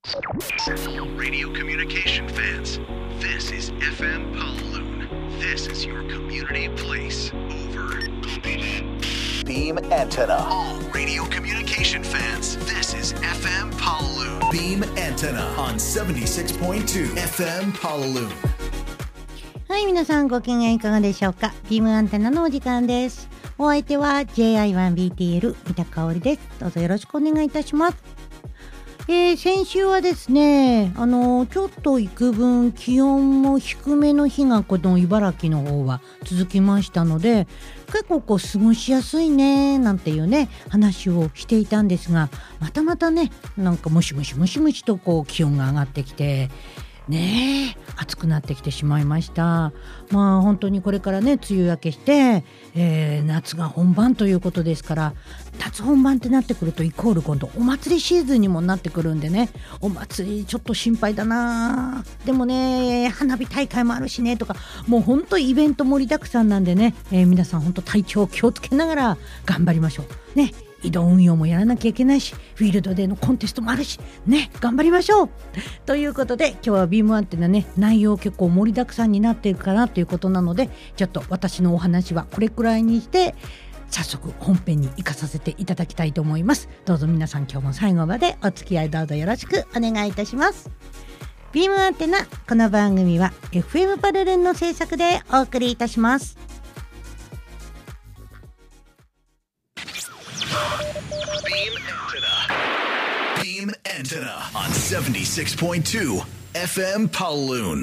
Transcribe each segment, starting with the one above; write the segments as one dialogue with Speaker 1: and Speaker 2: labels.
Speaker 1: Radio communication fans, this is FM Kowloon. This is your community place. Over. Beam antenna. All radio communication fans, this is FM Kowloon. Beam antenna on 76.2 FM Kowloon.
Speaker 2: はい、皆さんご機嫌いかがでしょうか。ビームアンテナのお時間です。お相手は JI1BTL 三田香織です。どうぞよろしくお願いいたします。先週はですね、ちょっと幾分気温も低めの日がこの茨城の方は続きましたので、結構過ごしやすいねなんていうね話をしていたんですが、またねなんかムシムシと気温が上がってきてねえ暑くなってきてしまいました。まあ本当にこれからね梅雨明けして、夏が本番ということですから、夏本番ってなってくるとイコール今度お祭りシーズンにもなってくるんでね、お祭りちょっと心配だな。でもね花火大会もあるしねとか、もう本当イベント盛りだくさんなんでね、皆さん本当体調気をつけながら頑張りましょうね。移動運用もやらなきゃいけないし、フィールドでのコンテストもあるしね、頑張りましょうということで、今日はビームアンテナね内容結構盛りだくさんになっているかなということなので、ちょっと私のお話はこれくらいにして早速本編に行かさせていただきたいと思います。どうぞ皆さん今日も最後までお付き合いどうぞよろしくお願いいたします。ビームアンテナ、この番組は FM パルルンの制作でお送りいたします。
Speaker 1: Beam antenna on 76.2 FM Kowloon.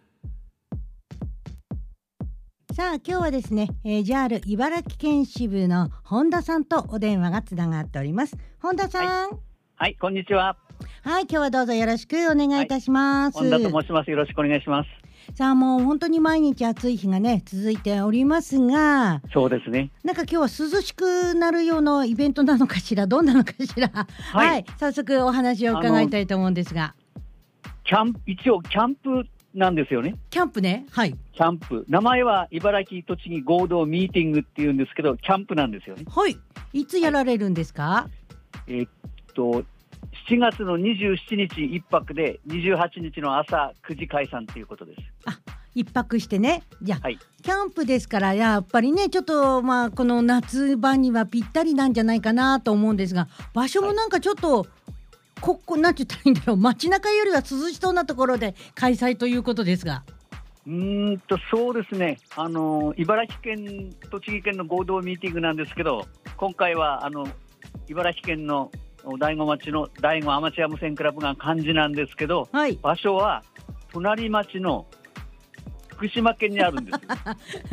Speaker 2: さあ今日はですね、JR 茨城県支部の本田さんとお電話がつながっております。本田さん、
Speaker 3: はい、こんにちは。
Speaker 2: はい、今日はどうぞよろしくお願いいたします。
Speaker 3: 本田と申します。よろしくお願いします。
Speaker 2: さあもう本当に毎日暑い日がね続いておりますが、
Speaker 3: そうですね。
Speaker 2: なんか今日は涼しくなるようなイベントなのかしら、どんなのかしら。はい、早速お話を伺いたいと思うんですが、
Speaker 3: 一応キャンプなんですよね。
Speaker 2: キャンプね。はい。
Speaker 3: キャンプ。名前は茨城栃木合同ミーティングっていうんですけど、キャンプなんですよね。
Speaker 2: はい。いつやられるんですか。
Speaker 3: 7月の27日一泊で28日の朝9時解散ということです。
Speaker 2: あ、一泊してね。じゃあ、
Speaker 3: はい、
Speaker 2: キャンプですからやっぱりねちょっとまあこの夏場にはぴったりなんじゃないかなと思うんですが、場所もなんかちょっと、なんて言ったらいいんだろう、街中よりは涼しそうなところで開催ということですが。
Speaker 3: そうですね。茨城県栃木県の合同ミーティングなんですけど、今回は茨城県の大子町の大子アマチュア無線クラブが幹事なんですけど、はい、場所は隣町の福島県にあるんです、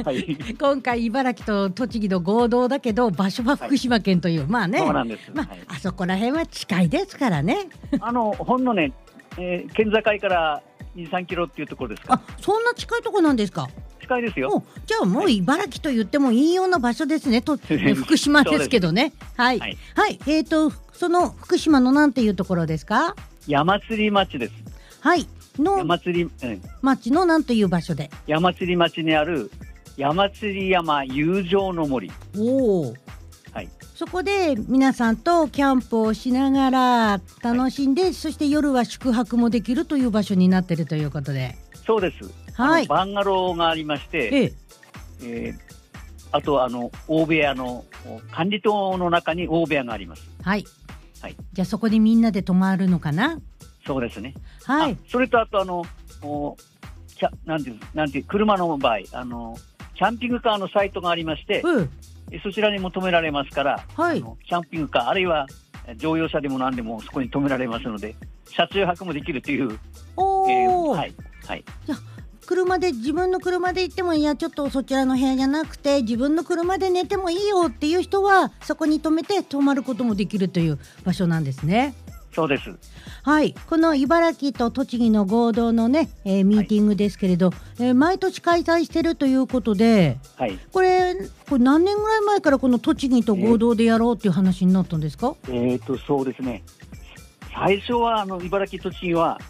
Speaker 3: はい、
Speaker 2: 今回茨城と栃木の合同だけど場所は福島県という、はい、まあね、
Speaker 3: そうなんです、
Speaker 2: あそこら辺は近いですからね。
Speaker 3: ほんのね、県境から2、3キロっていうところですか。
Speaker 2: あ、そんな近いところなんですか。
Speaker 3: 近いですよ。
Speaker 2: じゃあもう茨城と言ってもいいような場所ですね。福島ですけどね。はい、はいはい、その福島のなんていうところですか。
Speaker 3: 山釣町です。
Speaker 2: はいの
Speaker 3: 山釣
Speaker 2: 町のなんという場所で。
Speaker 3: 山釣町にある山釣山友情の森。
Speaker 2: おー、はい、そこで皆さんとキャンプをしながら楽しんで、はい、そして夜は宿泊もできるという場所になっているということで。
Speaker 3: そうです。はい、バンガローがありまして、あと大部屋の管理棟の中に大部屋があります。はい、
Speaker 2: はい、じゃあそこでみんなで泊まるのかな。
Speaker 3: そうですね。
Speaker 2: はい。
Speaker 3: それとあとなんていう車の場合キャンピングカーのサイトがありまして、そちらにも止められますから、はい、キャンピングカーあるいは乗用車でも何でもそこに止められますので、車中泊もできるという。はいはい。
Speaker 2: じゃあ自分の車で行っても、いやちょっとそちらの部屋じゃなくて自分の車で寝てもいいよっていう人はそこに止めて泊まることもできるという場所なんですね。
Speaker 3: そうです。
Speaker 2: はい、この茨城と栃木の合同のね、ミーティングですけれど、毎年開催してるということで、はい、これ何年ぐらい前からこの栃木と合同でやろうっていう話になったんですか。
Speaker 3: そうですね。最初は茨城栃木は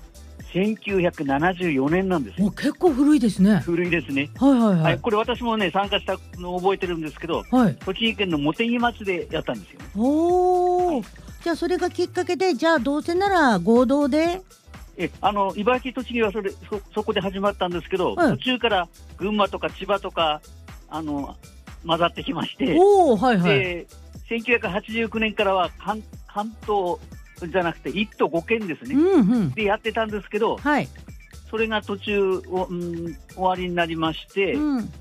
Speaker 3: 1974年なんです。
Speaker 2: 結構古いですね。
Speaker 3: 古いですね。
Speaker 2: はいはいはい。
Speaker 3: はい、これ私もね参加したのを覚えてるんですけど、はい、栃木県の茂木町でやったんですよね。
Speaker 2: おー、はい、 じゃあそれがきっかけで、じゃあどうせなら合同で。
Speaker 3: 茨城、栃木はそこで始まったんですけど、途中から群馬とか千葉とか混ざってきまして、
Speaker 2: はいはい、
Speaker 3: で1989年からは関東じゃなくて1都5県ですね、でやってたんですけど、それが途中終わりになりまして、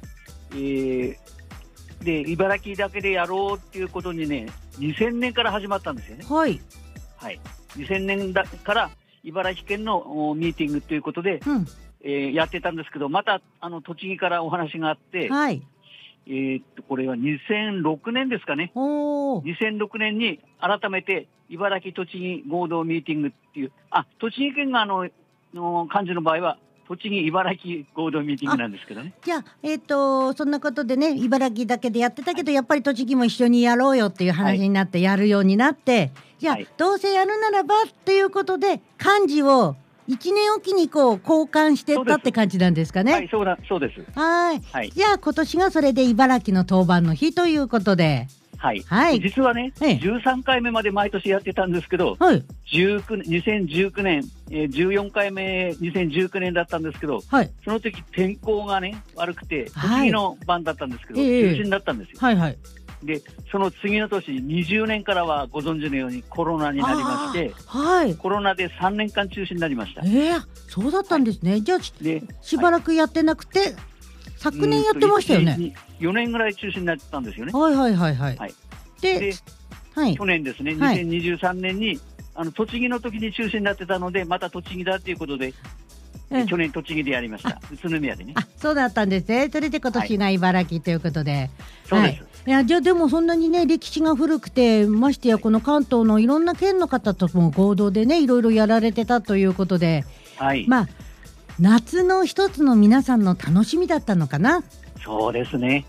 Speaker 3: で茨城だけでやろうっていうことにね、2000年から始まったんですよね。2000年から茨城県のミーティングということで、やってたんですけど、また栃木からお話があって、これは2006年ですかね。2006年に改めて茨城栃木合同ミーティングっていう、栃木県が幹事の場合は栃木茨城合同ミーティングなんですけどね。
Speaker 2: じゃあ、そんなことでね、茨城だけでやってたけど、やっぱり栃木も一緒にやろうよっていう話になってやるようになって、じゃあ、どうせやるならばっていうことで幹事を1年おきに交換してったって感じなんですかね。
Speaker 3: そうです。
Speaker 2: じゃあ今年がそれで茨城の当番の日ということで、
Speaker 3: 実はね、13回目まで毎年やってたんですけど、2019年、14回目2019年だったんですけど、その時天候がね悪くて栃木の番だったんですけど、中止になったんですよ。でその次の年20年からはご存知のようにコロナになりまして、コロナで3年間中止になりました。
Speaker 2: そうだったんですね。じゃあしばらくやってなくて、昨年やってましたよね。
Speaker 3: 4年ぐらい中止になってたんですよね。
Speaker 2: で
Speaker 3: 去年ですね、2023年に栃木の時に中止になってたので、また栃木だということで、去年栃木でやりました。宇都宮でね。
Speaker 2: そうだったんですね。それで今年が茨城ということで、
Speaker 3: そうです。
Speaker 2: じゃあでもそんなにね歴史が古くて、ましてやこの関東のいろんな県の方とも合同でねいろいろやられてたということで、夏の一つの皆さんの楽しみだったのかな。
Speaker 3: そうですね。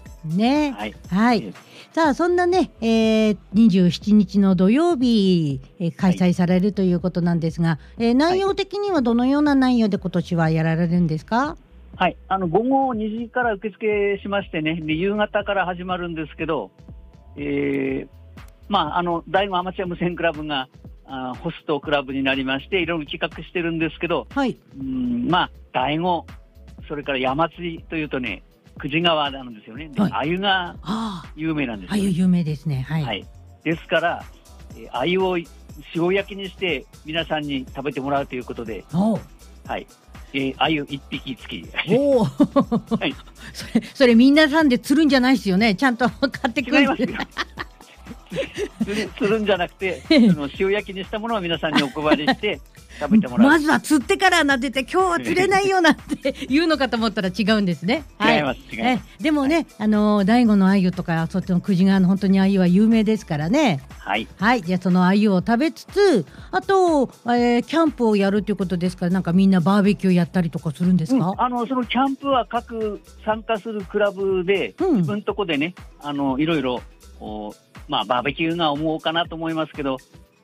Speaker 2: さあそんなね、27日の土曜日、開催されるということなんですが、内容的にはどのような内容で今年はやられるんですか？
Speaker 3: 午後2時から受付しましてね、で夕方から始まるんですけど、第5アマチュア無線クラブがホストクラブになりまして、いろいろ企画してるんですけど、第5、それから山釣りというとね、久慈川なんですよね。鮎が有名なんですよ。
Speaker 2: 鮎有名ですね。
Speaker 3: ですから鮎を塩焼きにして皆さんに食べてもらうということで、鮎1匹付き
Speaker 2: それ皆さんで釣るんじゃないですよね。ちゃんと買ってくる。
Speaker 3: 違いますよ。釣るんじゃなくて塩焼きにしたものを皆さんにお配りして食べてもらう。
Speaker 2: まずは釣ってからなんて言って今日は釣れないよなんて言うのかと思ったら違うんですね。
Speaker 3: 違います。
Speaker 2: でもね、第5の鮎とかそっちの久慈川の本当に鮎は有名ですからね。じゃあその鮎を食べつつ、あと、キャンプをやるということですから、なんかみんなバーベキューやったりとかするんですか？
Speaker 3: そのキャンプは各参加するクラブで、自分のとこでねいろいろバーベキューが思うかなと思いますけど、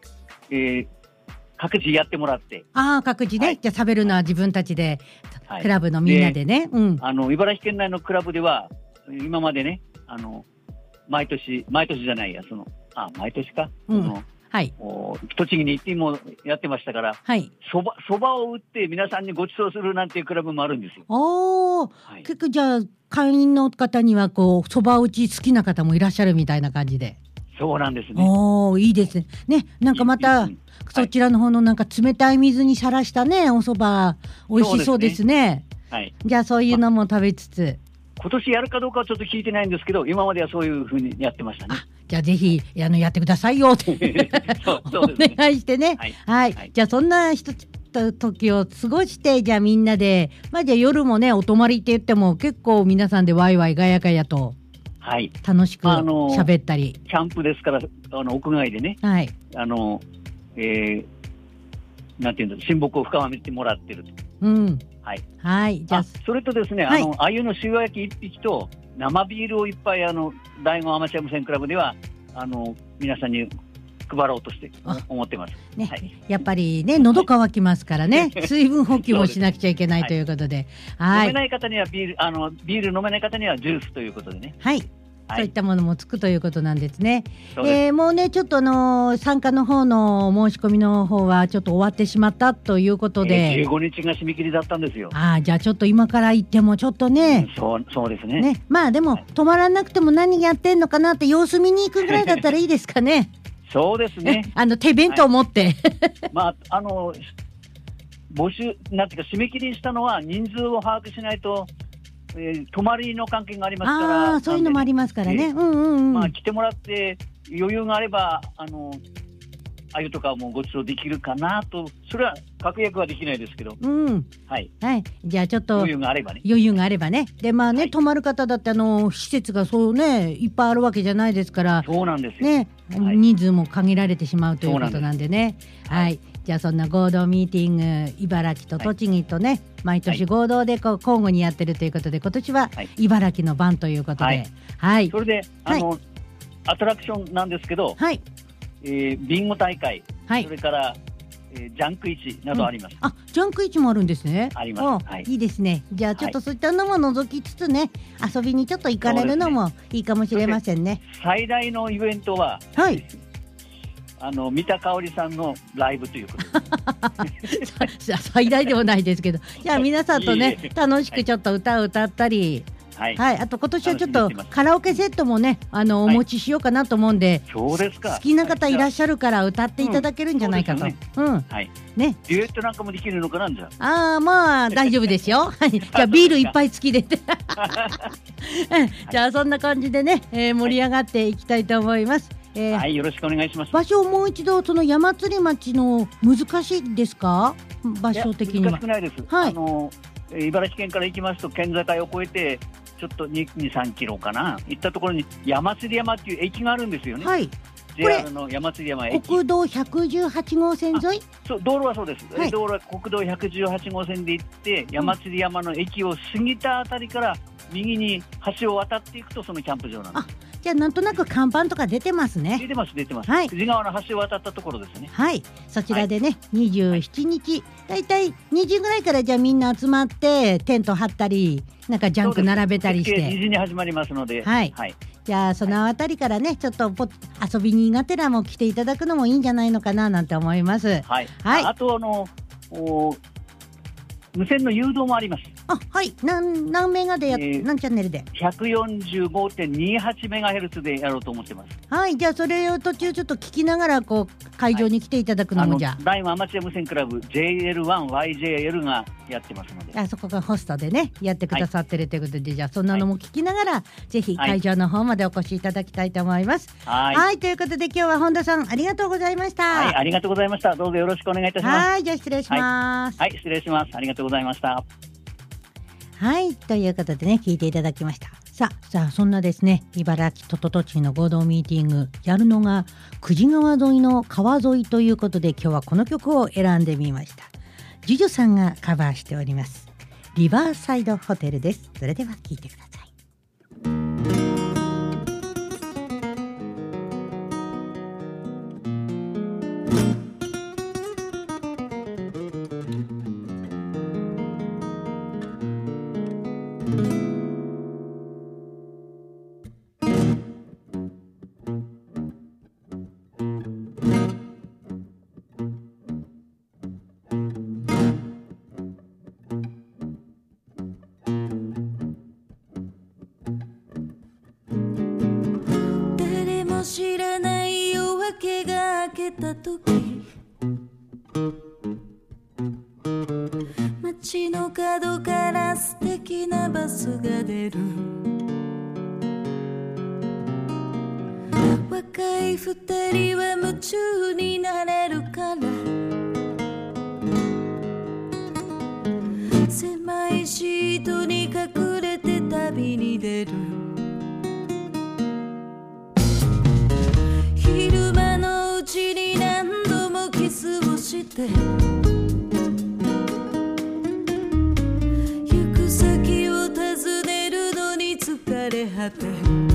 Speaker 3: 各自やってもらって、
Speaker 2: 各自ね、じゃあ食べるのは自分たちで、クラブのみんなでね。
Speaker 3: 茨城県内のクラブでは今までね毎年じゃないや毎年か、栃木に行ってもやってましたから、そばを打って皆さんにご馳走するなんていうクラブもあるんですよ。
Speaker 2: 結構じゃあ会員の方にはそば打ち好きな方もいらっしゃるみたいな感じで。
Speaker 3: そうなんですね。
Speaker 2: いいですね。なんかまたそちらの方のなんか冷たい水にさらしたねおそば美味しそうですね。じゃあそういうのも食べつつ、
Speaker 3: 今年やるかどうかはちょっと聞いてないんですけど、今まではそういう風にやってましたね。
Speaker 2: じゃあぜひやってくださいよってお願いしてね。じゃあそんな一つ時を過ごして、じゃあみんなで、じゃあ夜もねお泊まりって言っても結構皆さんでワイワイガヤガヤと楽しく喋ったり、
Speaker 3: キャンプですから屋外でね、なんていうの、親睦を深めてもらってると。じゃあそれとですね、鮎の塩焼き1匹と生ビールをいっぱい第5アマチュア無線クラブでは皆さんに配ろうとして思ってます。
Speaker 2: やっぱりね喉乾きますからね、水分補給もしなくちゃいけないということで、
Speaker 3: 飲めない方にはビール飲めない方にはジュースということでね。
Speaker 2: そういったものもつくということなんですね。
Speaker 3: そうです。
Speaker 2: もうねちょっと参加の方の申し込みの方はちょっと終わってしまったということで、
Speaker 3: 15日が締め切りだったんですよ。
Speaker 2: じゃあちょっと今から行ってもちょっとね、
Speaker 3: そうですね。
Speaker 2: まあでも、止まらなくても何やってんのかなって様子見に行くぐらいだったらいいですかね。
Speaker 3: そうですね。
Speaker 2: 手弁当持って、
Speaker 3: まあ募集なんていうか締め切りしたのは人数を把握しないと、泊まりの関係がありますから、
Speaker 2: そういうのもありますからね。
Speaker 3: まあ来てもらって余裕があれば鮎とかもご馳走できるかなと。それは確約はできないですけど、はい、
Speaker 2: じゃあちょっと
Speaker 3: 余裕があればね。
Speaker 2: でまあね、泊まる方だって施設がそうねいっぱいあるわけじゃないですから、
Speaker 3: そうなんですよ
Speaker 2: ね、人数も限られてしまうということなんでね。じゃあそんな合同ミーティング、茨城と栃木とね、毎年合同で交互にやってるということで、今年は茨城の番ということで、
Speaker 3: それでアトラクションなんですけど、ビンゴ大会、それからジャンク市などあります。
Speaker 2: ジャンク市もあるんですね。
Speaker 3: あります。
Speaker 2: いいですね。じゃあちょっとそういったのも覗きつつね、遊びにちょっと行かれるのもいいかもしれませんね。
Speaker 3: 最大のイベントは、三田香織さんのライブということで
Speaker 2: 最大でもないですけど、じゃあ皆さんとね楽しくちょっと歌を歌ったり、あと今年はちょっとカラオケセットもねお持ちしようかなと思うんで、
Speaker 3: そうですか。
Speaker 2: 好きな方いらっしゃるから歌っていただけるんじゃないかと。
Speaker 3: デュエットなんかもできるのかな。じゃ
Speaker 2: あまあ大丈夫ですよ。じゃあビールいっぱい付きでじゃあそんな感じでね、盛り上がっていきたいと思います。
Speaker 3: よろしくお願いします。
Speaker 2: 場所をもう一度、その山釣町の難しいですか、場所的には。
Speaker 3: 難しくないです。茨城県から行きますと県境を越えてちょっと 2,3 キロかな行ったところに山釣山っていう駅があるんですよね。JR の山釣山駅、
Speaker 2: 国道118号線沿い。
Speaker 3: 道路はそうです。道路は国道118号線で行って山釣山の駅を過ぎたあたりから右に橋を渡っていくとそのキャンプ場なんです。
Speaker 2: じゃあなんとなく看板とか出てますね。
Speaker 3: 出てます。久慈川の橋を渡ったところですね。
Speaker 2: そちらでね、27日だいたい2時ぐらいからじゃあみんな集まってテント張ったりなんかジャンク並べたりして、
Speaker 3: 2時に始まりますので、
Speaker 2: じゃあそのあたりからねちょっと遊びにがてらも来ていただくのもいいんじゃないのかななんて思います。あと無線の誘導もあります。何メガで何チャンネルで
Speaker 3: 145.28 メガヘルツでやろうと思ってます。
Speaker 2: じゃあそれを途中ちょっと聞きながら会場に来ていただくのもじゃあ
Speaker 3: 大和アマチュア無線クラブ JL1YJL がやってますので、
Speaker 2: そこがホストでねやってくださってるということで、じゃあそんなのも聞きながら、ぜひ会場の方までお越しいただきたいと思います。ということで今日は本田さんありがとうございました。
Speaker 3: ありがとうございました。どうぞよろしくお願いいたします。
Speaker 2: じゃあ失礼します。
Speaker 3: 失礼します。ありがとうございました。
Speaker 2: ということでね聞いていただきました。さあそんなですね茨城と栃木の合同ミーティングやるのが久慈川沿いの川沿いということで、今日はこの曲を選んでみました。ジュジュさんがカバーしておりますリバーサイドホテルです。それでは聴いてください。
Speaker 4: 知らない夜明けが明けた時、街の角から素敵なバスが出る。若い二人は夢中になれるから、狭いシートに隠れて旅に出る。昼間のうちに何度もキスをして行く先を尋ねるのに疲れ果て、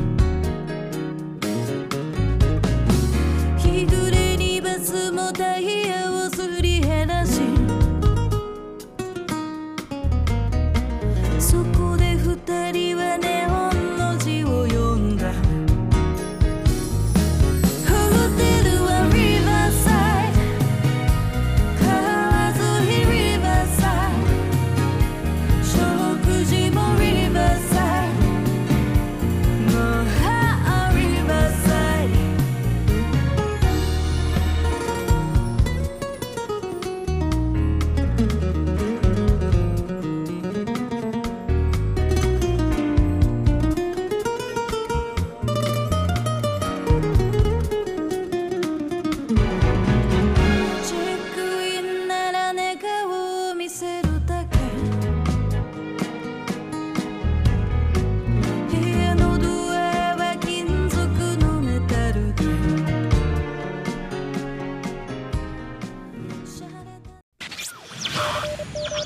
Speaker 4: 日暮れにバスもタイヤをすり減らし、そこで二人はネオンの字を読んだ。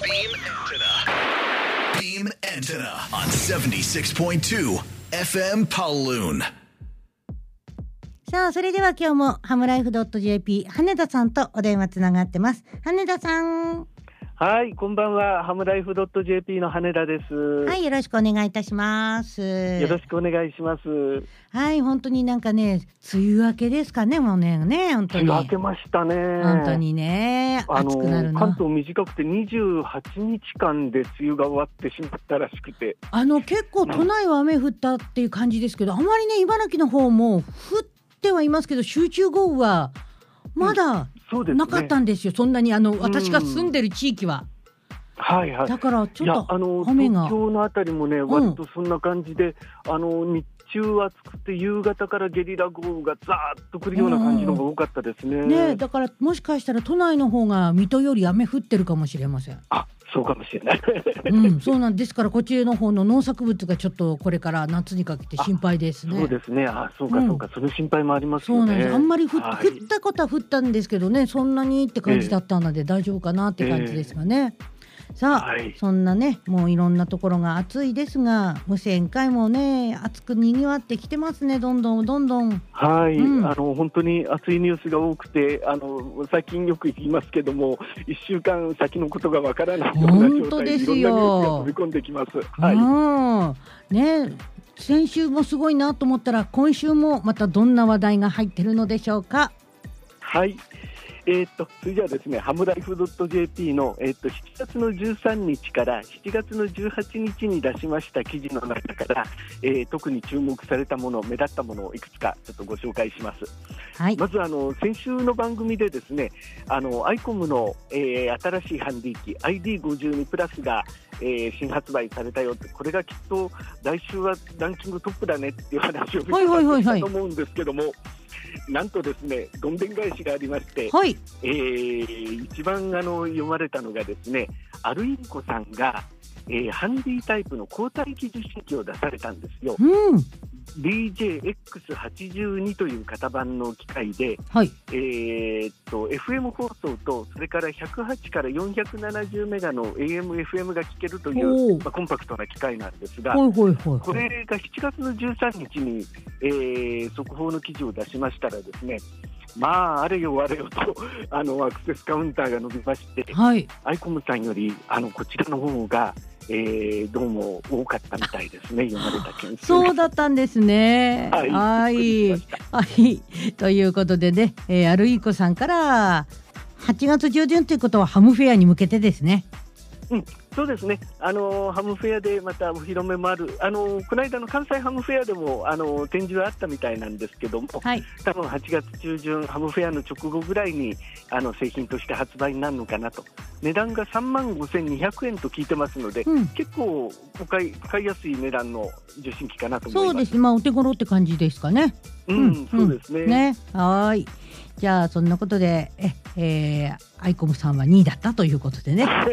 Speaker 1: Beam Antenna on 76.2 FM Paloon。
Speaker 2: さあ、それでは今日もハムライフ .jp 羽田さんとお電話つながってます。羽田さん。
Speaker 5: はい、こんばんは。ハムライフ .jp の羽田です。
Speaker 2: はい、よろしくお願いいたします。
Speaker 5: よろしくお願いします。
Speaker 2: はい、本当になんかね、梅雨明けですかね、もうね、本当に。
Speaker 5: 梅雨明けましたね。
Speaker 2: 本当にね、暑くなるの。
Speaker 5: 関東短くて28日間で梅雨が終わってしまったらしくて。
Speaker 2: 結構都内は雨降ったっていう感じですけど、あまりね、茨城の方も降ってはいますけど、集中豪雨はまだなかったんですよ。そんなに私が住んでる地域は。
Speaker 5: はいはい。
Speaker 2: だからちょっと雨が
Speaker 5: 東京のあたりもね、割とそんな感じで、日中は暑くて夕方からゲリラ豪雨がザーッと来るような感じのが多かったですね。
Speaker 2: ね、だからもしかしたら都内の方が水戸より雨降ってるかもしれません。
Speaker 5: あ、そうかもしれない。
Speaker 2: そうなんですから、こちらの方の農作物がちょっとこれから夏にかけて心配ですね。
Speaker 5: そうですね。そうか、その心配もありますよね。
Speaker 2: そうなんです。あんまり降ったことは降ったんですけどね、そんなにって感じだったので大丈夫かなって感じですがね。さあ、そんなね、もういろんなところが暑いですが、無線会もね、暑くにぎわってきてますね、どんどん。
Speaker 5: はい、本当に暑いニュースが多くて、最近よく言いますけども、1週間先のことがわからないような状態でいろんなニュースが飛び込んできます。はい。
Speaker 2: ね、先週もすごいなと思ったら、今週もまたどんな話題が入ってるのでしょうか。
Speaker 5: はい。それじゃあですね、ハムライフ .jp の、7月の13日から7月の18日に出しました記事の中から、特に注目されたもの、目立ったものをいくつかちょっとご紹介します。はい、まず先週の番組でですね、アイコムの、新しいハンディ機 ID52 プラスが、新発売されたよって、これがきっと来週はランキングトップだねっていう話をしたと思うんですけども、なんとですね、どんでん返しがありまして、はい、一番読まれたのがですね、アルインコさんが、ハンディタイプの交代機受信機を出されたんですよ。DJX82 という型番の機械で、はい、FM 放送とそれから108から470メガの AM、FM が聞けるという、コンパクトな機械なんですが、これが7月の13日に、速報の記事を出しましたらですね、あれよあれよとアクセスカウンターが伸びまして、はい、アイコムさんよりこちらの方がどうも多かったみたいですね、読まれた件数。
Speaker 2: そうだったんですね。はい、ということでね、アルイコさんから8月上旬ということはハムフェアに向けてですね。
Speaker 5: そうですね、ハムフェアでまたお披露目もある、この間の関西ハムフェアでも展示はあったみたいなんですけども、はい、多分8月中旬ハムフェアの直後ぐらいに製品として発売になるのかなと。値段が35,200円と聞いてますので、結構買いやすい値段の受信機かなと思います。
Speaker 2: そうですね、お手頃って感じですかね。
Speaker 5: そうですね。
Speaker 2: はい。じゃあそんなことでアイコムさんは2位だったということでね。はい、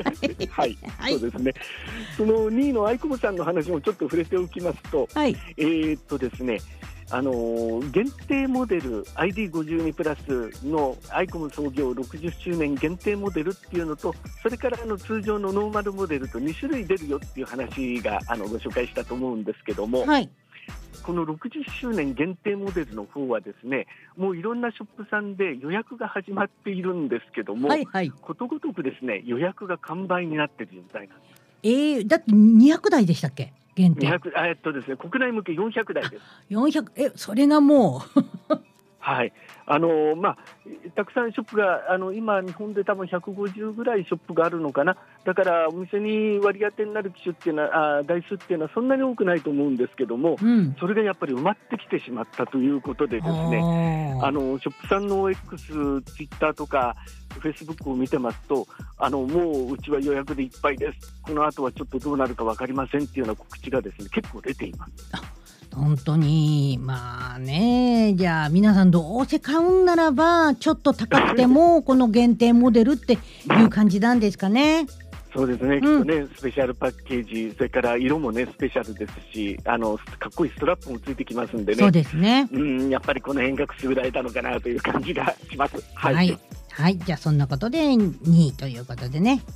Speaker 5: そうですね。その2位のアイコムさんの話もちょっと触れておきますと、はい、ですね、限定モデル ID52 プラスのアイコム創業60周年限定モデルっていうのと、それから通常のノーマルモデルと2種類出るよっていう話がご紹介したと思うんですけども、はい、この60周年限定モデルの方はですね、もういろんなショップさんで予約が始まっているんですけども、ことごとくですね、予約が完売になっている状態なんです。
Speaker 2: だって200台でしたっけ、限定。
Speaker 5: ですね、国内向け400台です。
Speaker 2: 400、それがもう
Speaker 5: はい、たくさんショップが今日本で多分150ぐらいショップがあるのかな。だからお店に割り当てになる機種っていうのは台数っていうのはそんなに多くないと思うんですけども、それがやっぱり埋まってきてしまったということでですね、ショップさんの X、ツイッターとかフェイスブックを見てますと、もううちは予約でいっぱいです、この後はちょっとどうなるか分かりませんっていうような告知がですね、結構出ています。
Speaker 2: 本当にじゃあ皆さんどうせ買うんならばちょっと高くてもこの限定モデルっていう感じなんですかね。
Speaker 5: そうですね、きっとね、スペシャルパッケージ、それから色もねスペシャルですし、かっこいいストラップもついてきますんでね。
Speaker 2: そうですね、
Speaker 5: やっぱりこの辺がくすぐられたのかなという感じがします。
Speaker 2: はい、じゃあそんなことで2位ということでね。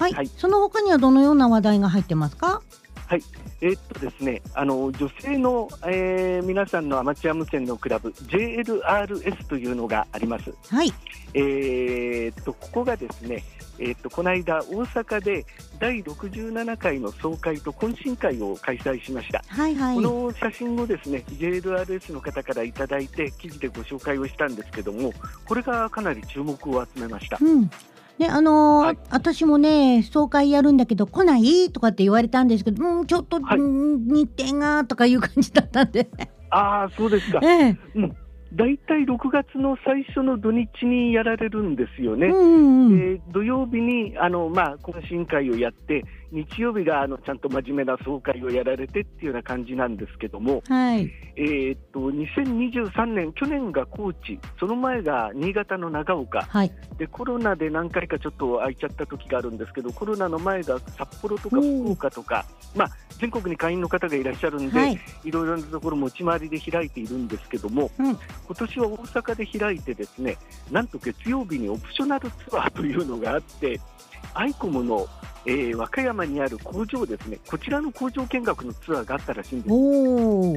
Speaker 2: はい、
Speaker 5: はい
Speaker 2: その他にはどのような話題が入ってますか？
Speaker 5: はい、ですね、女性の、皆さんのアマチュア無線のクラブ JLRS というのがあります。
Speaker 2: はい、
Speaker 5: ここがですね、この間大阪で第67回の総会と懇親会を開催しました。
Speaker 2: はいはい、
Speaker 5: この写真をですね JLRS の方からいただいて記事でご紹介をしたんですけども、これがかなり注目を集めました。
Speaker 2: うんね、はい、私もね総会やるんだけど来ないとかって言われたんですけど、ちょっと、はい、日程がとかいう感じだったんで
Speaker 5: ああそうですか、だいたい6月の最初の土日にやられるんですよね。土曜日に懇親会をやって日曜日がちゃんと真面目な総会をやられてっていうような感じなんですけども、
Speaker 2: はい、
Speaker 5: 2023年去年が高知、その前が新潟の長岡、
Speaker 2: はい、
Speaker 5: でコロナで何回かちょっと空いちゃった時があるんですけど、コロナの前が札幌とか福岡とか、全国に会員の方がいらっしゃるんで、はい、いろいろなところ持ち回りで開いているんですけども、今年は大阪で開いてですね、なんと月曜日にオプショナルツアーというのがあって、アイコムの、和歌山にある工場ですね、こちらの工場見学のツアーがあったらしいんです。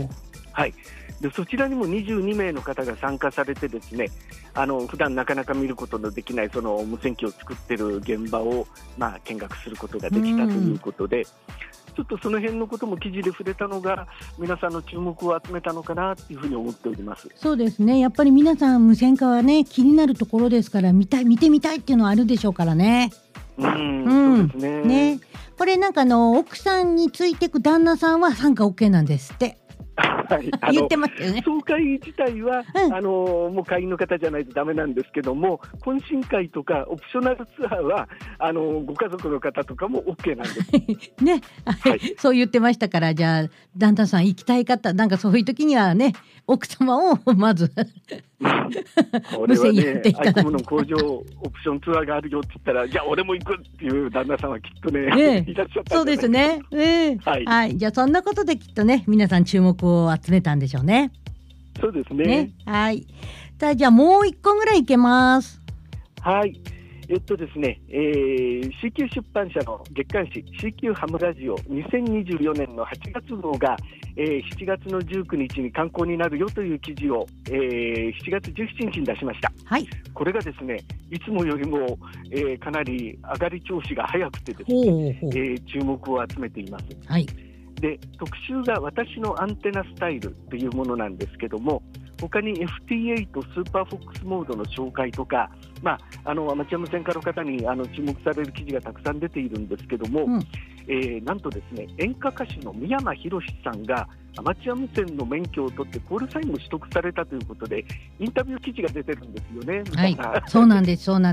Speaker 5: はい、でそちらにも22名の方が参加されてですね、普段なかなか見ることのできないその無線機を作っている現場を、見学することができたということで、ちょっとその辺のことも記事で触れたのが皆さんの注目を集めたのかなというふうに思っております。
Speaker 2: そうですね、やっぱり皆さん無線化はね気になるところですから、見てみたいっていうのはあるでしょうからね。
Speaker 5: そうですね。
Speaker 2: これなんか奥さんについていく旦那さんは参加 OK なんですって
Speaker 5: はい、
Speaker 2: 言ってましたよね。
Speaker 5: 総会自体は、もう会員の方じゃないとダメなんですけども、懇親会とかオプショナルツアーはご家族の方とかも OK なんです
Speaker 2: ね、はい、そう言ってましたから、じゃあ旦那さん行きたい方、なんかそういう時にはね奥様をまず無線やっていただいて、
Speaker 5: アイコムの工場オプションツアーがあるよって言ったら、じゃあ俺も行くっていう旦那さんはきっとね、いらっしゃったんじゃないですか。そうです
Speaker 2: ね、はい、じゃあそんなことできっとね皆さん注目を集めたんでしょうね。
Speaker 5: そうですね。
Speaker 2: はい。じゃあもう一個ぐらいいけます。
Speaker 5: はい。ですね、CQ 出版社の月刊誌 CQ ハムラジオ2024年の8月号が、7月の19日に刊行になるよという記事を、7月17日に出しました。はい。これがですね、いつもよりも、かなり上がり調子が早くてですね、注目を集めています。はい。で、特集が私のアンテナスタイルというものなんですけども、他に FT8 スーパーフォックスモードの紹介とか、アマチュア無線化の方に注目される記事がたくさん出ているんですけども、なんとですね、演歌歌手の三山ひろしさんがアマチュア無線の免許を取ってコールサインも取得されたということでインタビュー記事が出てるんですよね。
Speaker 2: はい、そうなんですはい、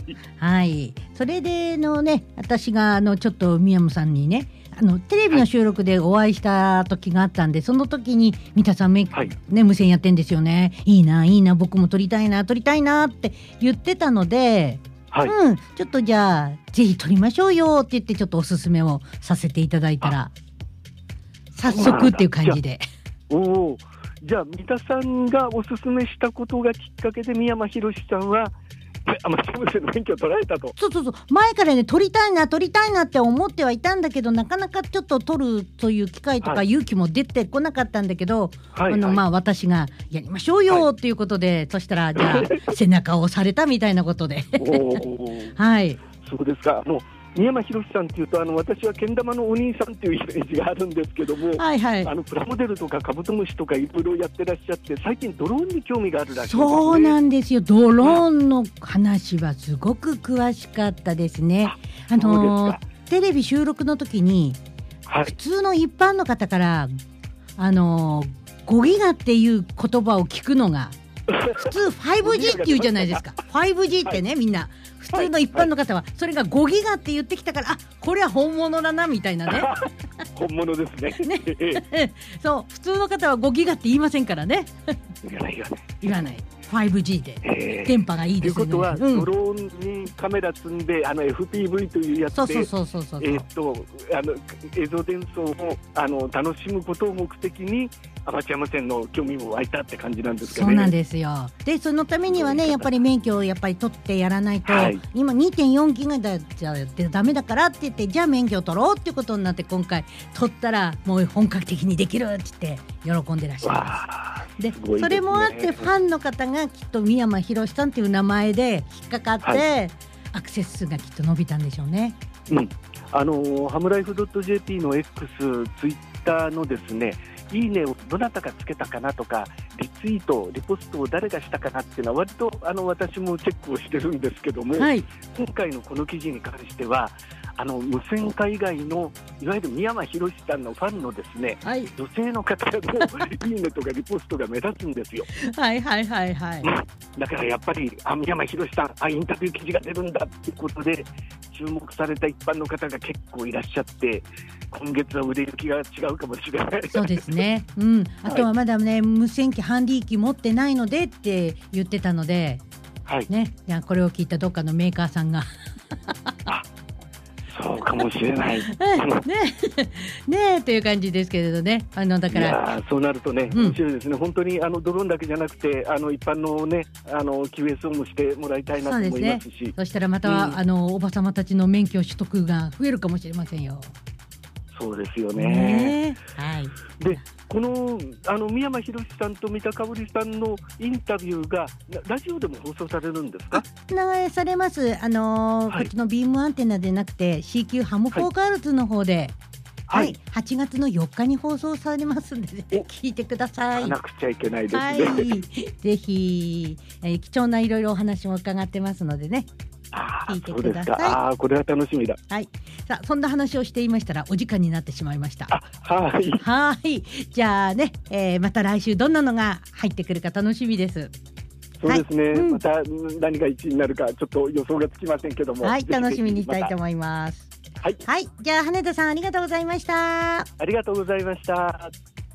Speaker 2: はい、それでね、私がちょっと三山さんにねテレビの収録でお会いした時があったんで、その時に三田さん無線やってんですよね、いいな僕も撮りたいなって言ってたので、ちょっとじゃあぜひ撮りましょうよって言ってちょっとおすすめをさせていただいたら早速っていう感じで。
Speaker 5: じゃあ三田さんがおすすめしたことがきっかけで三山ひろしさんはアマチュア無線の免許を取られたと。
Speaker 2: そう前からね取りたいなって思ってはいたんだけど、なかなかちょっと取るという機会とか勇気も出てこなかったんだけど、私がやりましょうよっていうことで、そしたらじゃあ背中を押されたみたいなことではい、
Speaker 5: そうですか。三山ひろしさんというと私はけん玉のお兄さんというイメージがあるんですけども、プラモデルとかカブトムシとかいろいろやってらっしゃって、最近ドローンに興味があるらしいですね。
Speaker 2: そうなんですよ、ドローンの話はすごく詳しかったですね。テレビ収録の時に、普通の一般の方から5ギガっていう言葉を聞くのが普通 5G って言うじゃないですか5G ってね、みんな普通の一般の方はそれが5ギガって言ってきたから、これは本物だなみたいなね
Speaker 5: 本物ですね
Speaker 2: そう、普通の方は5ギガって言いませんからね
Speaker 5: 言わない
Speaker 2: 5G で電波がいいですね。
Speaker 5: ということは、ドローンにカメラ積んでFPV というやつで映像伝送を楽しむことを目的にアマチュア無線の興味も湧いたって感じなんですかね。
Speaker 2: そうなんですよ。でそのためにはねやっぱり免許をやっぱり取ってやらないと、今 2.4 ギガじゃダメだからって言って、じゃあ免許を取ろうっていうことになって、今回取ったらもう本格的にできるって言って喜んでらっしゃいます。でそれもあってファンの方がきっと三山ひろしさんっていう名前で引っかかって、アクセス数がきっと伸びたんでしょうね。
Speaker 5: ハムライフ .jp の X、ツイッターのですね、いいねをどなたがつけたかなとか、リツイート、リポストを誰がしたかなっていうのは割と私もチェックをしてるんですけども、今回のこの記事に関しては無線化以外のいわゆる三山ひろしさんのファンのですね、女性の方のいいねとかリポストが目立つんですよ。だからやっぱり三山ひろしさんインタビュー記事が出るんだっていうことで注目された一般の方が結構いらっしゃって、今月は売れ行きが違うかもしれない。
Speaker 2: そうですね、あとはまだね、無線機ハンディ機持ってないのでって言ってたので、じゃあこれを聞いたどっかのメーカーさんが
Speaker 5: そうかもしれない
Speaker 2: ねという感じですけれどね。だから
Speaker 5: そうなるとね、面白いですね。本当にドローンだけじゃなくて一般のねQSO もしてもらいたいなと思いますし、
Speaker 2: そしたらまた、おばさまたちの免許取得が増えるかもしれませんよ。
Speaker 5: そうですよね。でこの三山ひろしさんと三田香織さんのインタビューがラジオでも放送されるんですか？
Speaker 2: 流されます。こっちのビームアンテナでなくて CQ ハムフォーガールズの方で、8月の4日に放送されますので、聞いてください。
Speaker 5: なくちゃいけないですね。
Speaker 2: ぜひ、貴重ないろいろお話も伺ってますのでね、聞いてください。
Speaker 5: これは楽しみだ。
Speaker 2: さあそんな話をしていましたらお時間になってしまいました。じゃあね、また来週どんなのが入ってくるか楽しみです。
Speaker 5: そうですね、また何が1位になるかちょっと予想がつきませんけども、
Speaker 2: 楽しみにしたいと思います。じゃあ羽田さんありがとうございました。
Speaker 5: ありがとうございました。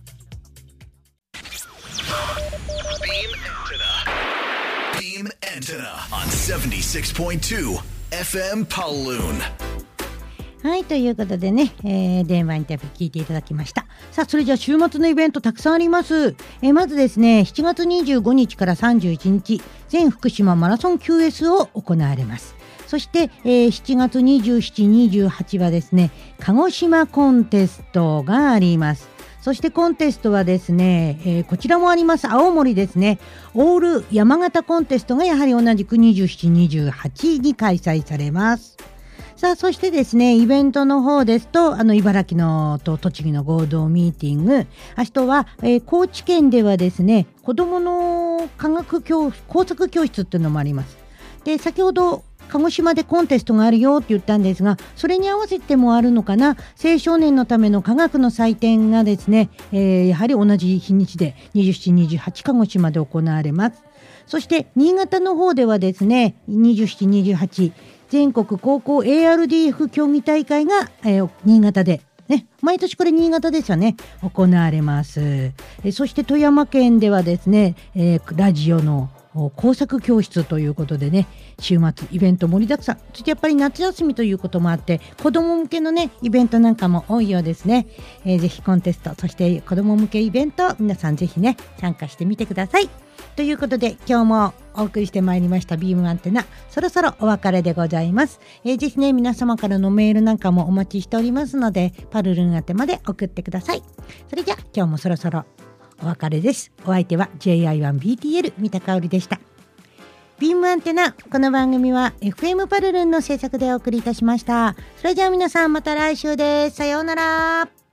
Speaker 1: Beam Antenna on 76.2 FM Paloon。
Speaker 2: ということでね、電話インタビュー聞いていただきました。さあそれじゃあ週末のイベントたくさんあります。まずですね、7月25日から31日全福島マラソン QS を行われます。そして、7月27、28はですね、鹿児島コンテストがあります。そしてコンテストはですね、こちらもあります。青森ですね、オール山形コンテストがやはり同じく27、28に開催されます。さあそしてですね、イベントの方ですと茨城のと栃木の合同ミーティング、あとは、高知県ではですね、子どもの工作教室っていうのもあります。で先ほど鹿児島でコンテストがあるよって言ったんですが、それに合わせてもあるのかな、青少年のための科学の祭典がですね、やはり同じ日にちで27、28鹿児島で行われます。そして新潟の方ではですね、27、28全国高校 ARDF 競技大会が、新潟で毎年これ新潟ですよね、行われます。そして富山県ではですね、ラジオの工作教室ということでね、週末イベント盛りだくさん。そしてやっぱり夏休みということもあって子ども向けのねイベントなんかも多いようですね。ぜひコンテスト、そして子ども向けイベント、皆さんぜひね参加してみてください。ということで今日もお送りしてまいりましたビームアンテナ、そろそろお別れでございます。ぜひね皆様からのメールなんかもお待ちしておりますので、パルルン宛てまで送ってください。それじゃあ今日もそろそろお別れです。お相手は JI1BTL 三田香織でした。ビームアンテナ、この番組は FM パルルンの制作でお送りいたしました。それじゃあ皆さんまた来週です。さようなら。